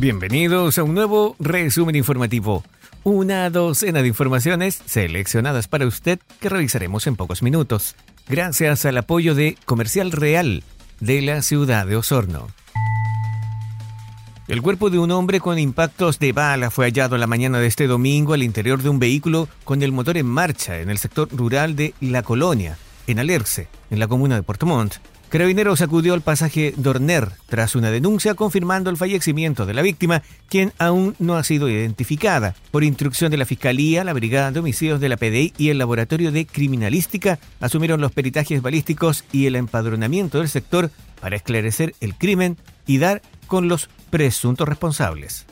Bienvenidos a un nuevo resumen informativo. Una docena de informaciones seleccionadas para usted que revisaremos en pocos minutos, gracias al apoyo de Comercial Real de la ciudad de Osorno. El cuerpo de un hombre con impactos de bala fue hallado la mañana de este domingo al interior de un vehículo con el motor en marcha en el sector rural de La Colonia, en Alerce, en la comuna de Puerto Montt. Carabineros acudió al pasaje Dorner tras una denuncia confirmando el fallecimiento de la víctima, quien aún no ha sido identificada. Por instrucción de la Fiscalía, la Brigada de Homicidios de la PDI y el Laboratorio de Criminalística asumieron los peritajes balísticos y el empadronamiento del sector para esclarecer el crimen y dar con los presuntos responsables.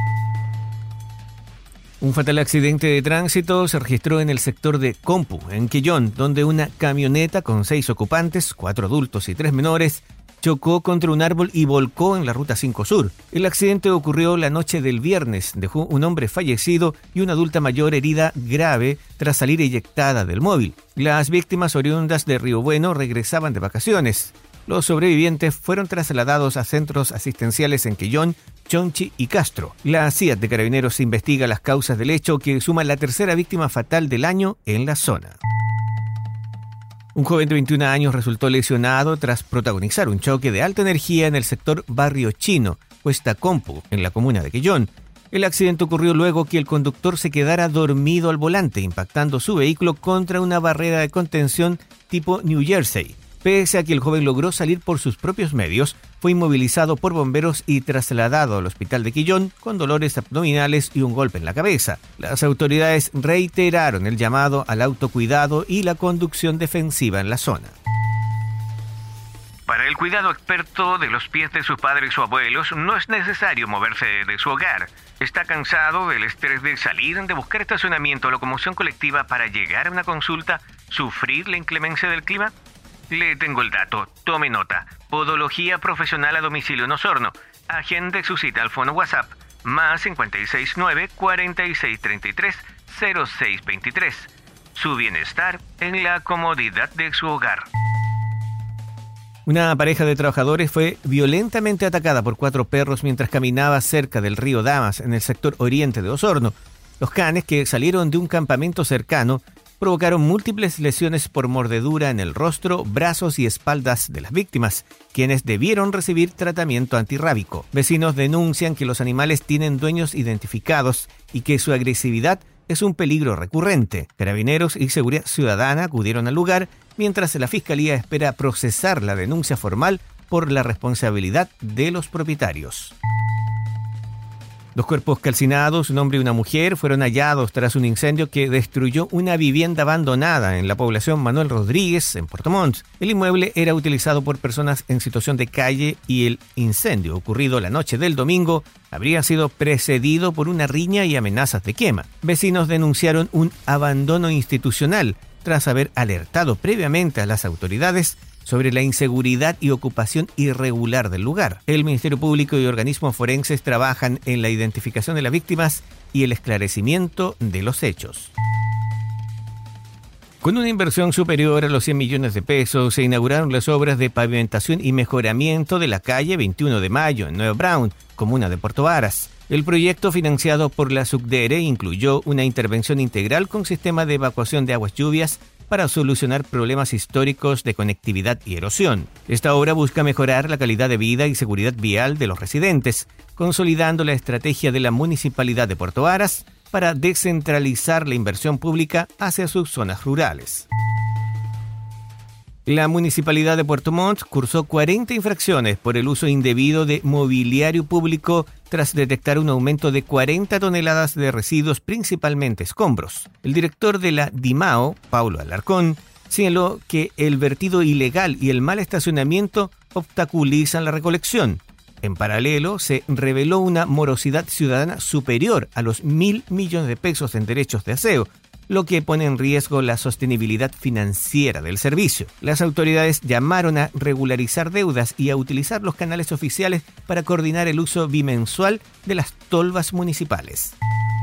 Un fatal accidente de tránsito se registró en el sector de Compu, en Quillón, donde una camioneta con 6 ocupantes, 4 adultos y 3 menores, chocó contra un árbol y volcó en la Ruta 5 Sur. El accidente ocurrió la noche del viernes, dejó un hombre fallecido y una adulta mayor herida grave tras salir eyectada del móvil. Las víctimas oriundas de Río Bueno regresaban de vacaciones. Los sobrevivientes fueron trasladados a centros asistenciales en Quillón, Chonchi y Castro. La CIA de Carabineros investiga las causas del hecho, que suma la tercera víctima fatal del año en la zona. Un joven de 21 años resultó lesionado tras protagonizar un choque de alta energía en el sector Barrio Chino, Cuesta Compu, en la comuna de Quillón. El accidente ocurrió luego que el conductor se quedara dormido al volante, impactando su vehículo contra una barrera de contención tipo New Jersey. Pese a que el joven logró salir por sus propios medios, fue inmovilizado por bomberos y trasladado al hospital de Quillón con dolores abdominales y un golpe en la cabeza. Las autoridades reiteraron el llamado al autocuidado y la conducción defensiva en la zona. Para el cuidado experto de los pies de sus padres o abuelos, no es necesario moverse de su hogar. ¿Está cansado del estrés de salir, de buscar estacionamiento o locomoción colectiva para llegar a una consulta, sufrir la inclemencia del clima? Le tengo el dato, tome nota. Podología profesional a domicilio en Osorno. Agende su cita al fono WhatsApp más 569 4633 0623. Su bienestar en la comodidad de su hogar. Una pareja de trabajadores fue violentamente atacada por 4 perros mientras caminaba cerca del río Damas en el sector oriente de Osorno. Los canes, que salieron de un campamento cercano, provocaron múltiples lesiones por mordedura en el rostro, brazos y espaldas de las víctimas, quienes debieron recibir tratamiento antirrábico. Vecinos denuncian que los animales tienen dueños identificados y que su agresividad es un peligro recurrente. Carabineros y Seguridad Ciudadana acudieron al lugar, mientras la Fiscalía espera procesar la denuncia formal por la responsabilidad de los propietarios. 2 cuerpos calcinados, un hombre y una mujer, fueron hallados tras un incendio que destruyó una vivienda abandonada en la población Manuel Rodríguez, en Puerto Montt. El inmueble era utilizado por personas en situación de calle y el incendio, ocurrido la noche del domingo, habría sido precedido por una riña y amenazas de quema. Vecinos denunciaron un abandono institucional tras haber alertado previamente a las autoridades sobre la inseguridad y ocupación irregular del lugar. El Ministerio Público y organismos forenses trabajan en la identificación de las víctimas y el esclarecimiento de los hechos. Con una inversión superior a los 100 millones de pesos, se inauguraron las obras de pavimentación y mejoramiento de la calle 21 de Mayo, en Nueva Brown, comuna de Puerto Varas. El proyecto, financiado por la SUCDERE, incluyó una intervención integral con sistema de evacuación de aguas lluvias para solucionar problemas históricos de conectividad y erosión. Esta obra busca mejorar la calidad de vida y seguridad vial de los residentes, consolidando la estrategia de la Municipalidad de Puerto Varas para descentralizar la inversión pública hacia sus zonas rurales. La Municipalidad de Puerto Montt cursó 40 infracciones por el uso indebido de mobiliario público tras detectar un aumento de 40 toneladas de residuos, principalmente escombros. El director de la DIMAO, Paulo Alarcón, señaló que el vertido ilegal y el mal estacionamiento obstaculizan la recolección. En paralelo, se reveló una morosidad ciudadana superior a los 1.000 millones de pesos en derechos de aseo, lo que pone en riesgo la sostenibilidad financiera del servicio. Las autoridades llamaron a regularizar deudas y a utilizar los canales oficiales para coordinar el uso bimensual de las tolvas municipales.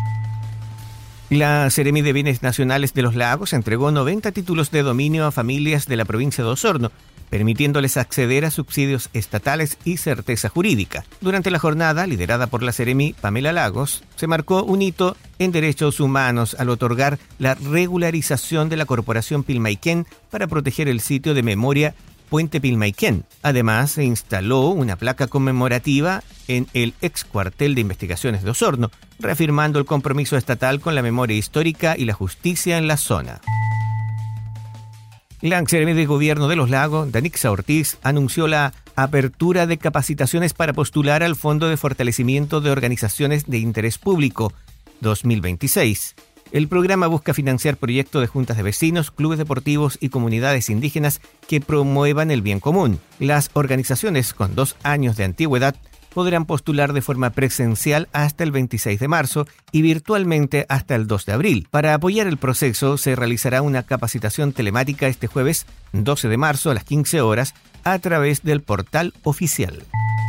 La Seremi de Bienes Nacionales de los Lagos entregó 90 títulos de dominio a familias de la provincia de Osorno, permitiéndoles acceder a subsidios estatales y certeza jurídica. Durante la jornada, liderada por la Seremi Pamela Lagos, se marcó un hito en derechos humanos al otorgar la regularización de la Corporación Pilmaiquén para proteger el sitio de memoria Puente Pilmaiquén. Además, se instaló una placa conmemorativa en el ex cuartel de investigaciones de Osorno, reafirmando el compromiso estatal con la memoria histórica y la justicia en la zona. La Seremi de Gobierno de los Lagos, Danixa Ortiz, anunció la apertura de capacitaciones para postular al Fondo de Fortalecimiento de Organizaciones de Interés Público 2026. El programa busca financiar proyectos de juntas de vecinos, clubes deportivos y comunidades indígenas que promuevan el bien común. Las organizaciones con 2 años de antigüedad podrán postular de forma presencial hasta el 26 de marzo y virtualmente hasta el 2 de abril. Para apoyar el proceso, se realizará una capacitación telemática este jueves 12 de marzo a las 15 horas a través del portal oficial.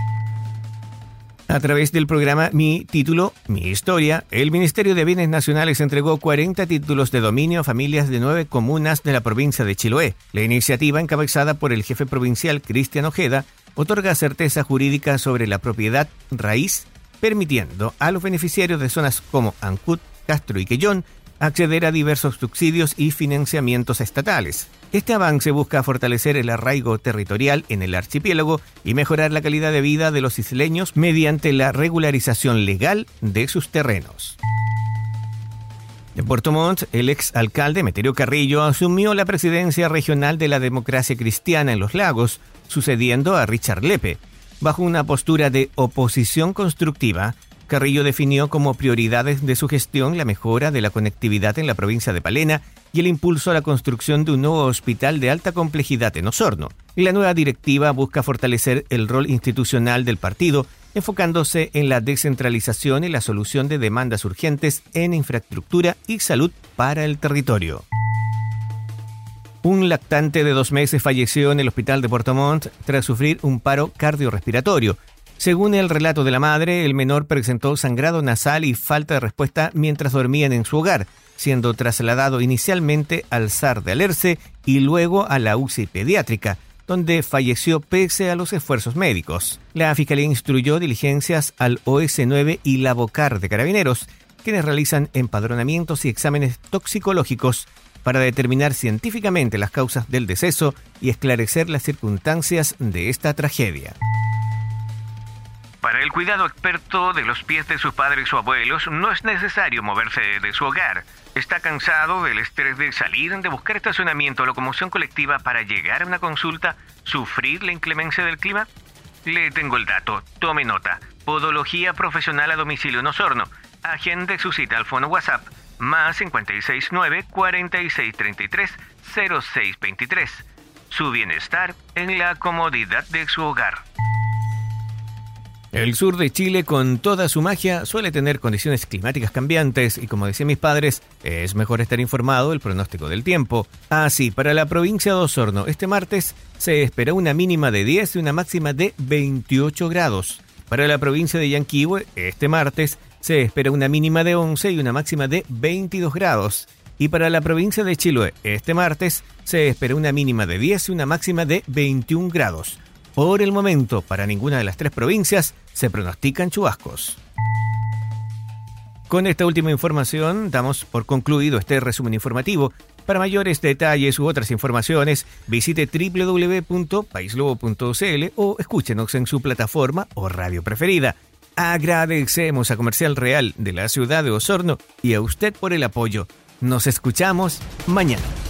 A través del programa Mi Título, Mi Historia, el Ministerio de Bienes Nacionales entregó 40 títulos de dominio a familias de 9 comunas de la provincia de Chiloé. La iniciativa, encabezada por el jefe provincial Cristian Ojeda, otorga certeza jurídica sobre la propiedad raíz, permitiendo a los beneficiarios de zonas como Ancud, Castro y Quellón acceder a diversos subsidios y financiamientos estatales. Este avance busca fortalecer el arraigo territorial en el archipiélago y mejorar la calidad de vida de los isleños mediante la regularización legal de sus terrenos. En Puerto Montt, el ex alcalde Emeterio Carrillo asumió la presidencia regional de la Democracia Cristiana en Los Lagos, sucediendo a Richard Lepe. Bajo una postura de oposición constructiva, Carrillo definió como prioridades de su gestión la mejora de la conectividad en la provincia de Palena y el impulso a la construcción de un nuevo hospital de alta complejidad en Osorno. La nueva directiva busca fortalecer el rol institucional del partido, enfocándose en la descentralización y la solución de demandas urgentes en infraestructura y salud para el territorio. Un lactante de 2 meses falleció en el hospital de Puerto Montt tras sufrir un paro cardiorrespiratorio. Según el relato de la madre, el menor presentó sangrado nasal y falta de respuesta mientras dormían en su hogar, siendo trasladado inicialmente al SAR de Alerce y luego a la UCI pediátrica, donde falleció pese a los esfuerzos médicos. La Fiscalía instruyó diligencias al OS9 y la Bocar de Carabineros, quienes realizan empadronamientos y exámenes toxicológicos para determinar científicamente las causas del deceso y esclarecer las circunstancias de esta tragedia. Para el cuidado experto de los pies de sus padres o abuelos, no es necesario moverse de su hogar. ¿Está cansado del estrés de salir, de buscar estacionamiento o locomoción colectiva para llegar a una consulta, sufrir la inclemencia del clima? Le tengo el dato, tome nota. Podología profesional a domicilio en Osorno. Agende su cita al fono WhatsApp más 569-4633-0623. Su bienestar en la comodidad de su hogar. El sur de Chile, con toda su magia, suele tener condiciones climáticas cambiantes y, como decían mis padres, es mejor estar informado del pronóstico del tiempo. Así, para la provincia de Osorno, este martes se espera una mínima de 10 y una máxima de 28 grados. Para la provincia de Yanquihue, este martes se espera una mínima de 11 y una máxima de 22 grados. Y para la provincia de Chiloé, este martes se espera una mínima de 10 y una máxima de 21 grados. Por el momento, para ninguna de las 3 provincias se pronostican chubascos. Con esta última información damos por concluido este resumen informativo. Para mayores detalles u otras informaciones, visite www.paislobo.cl o escúchenos en su plataforma o radio preferida. Agradecemos a Comercial Real de la ciudad de Osorno y a usted por el apoyo. Nos escuchamos mañana.